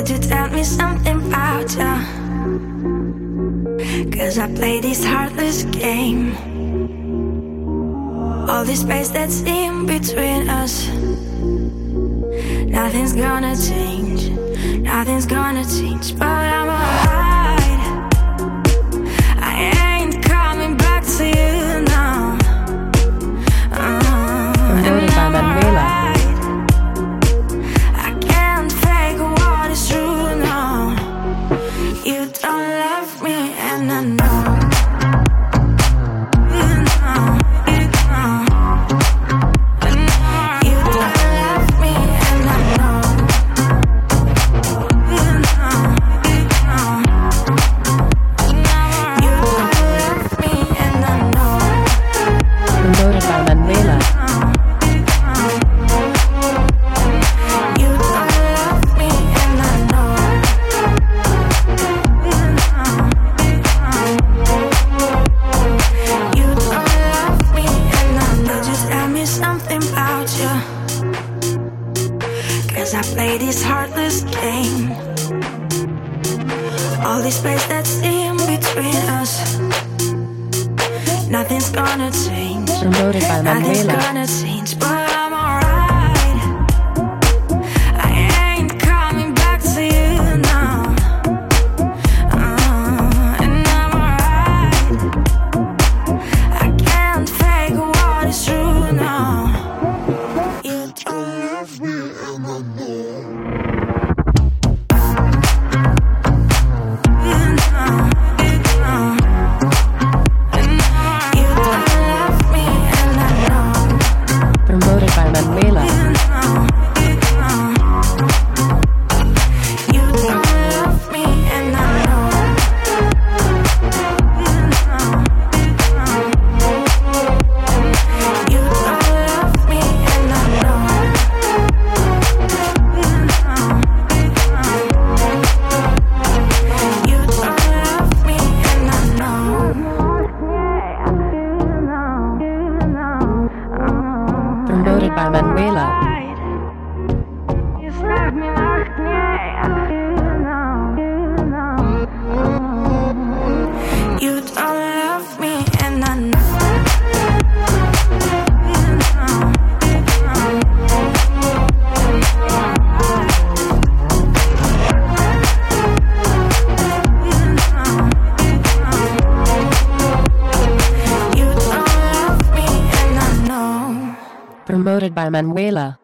Could you tell me something about you? 'Cause I play this heartless game. All this space that's in between us, nothing's gonna change. Nothing's gonna change, but I'm alright. I ain't coming back to you now. Promoted by Manuela. I can't fake what is true now. You don't love me and I know. I play this heartless game. All this space that's in between us, nothing's gonna change. Promoted by Nothing's Manuela. gonna change, but I'm alright. I ain't coming back to you now. And I'm alright. I can't fake what is true now. You don't love me and I know. Promoted by Manuela. You don't love me and I know. You don't love me and I know. You don't love me and I know. Promoted by Manuela. You stab me like you don't love me and I know. You don't love me and I know. Promoted by Manuela.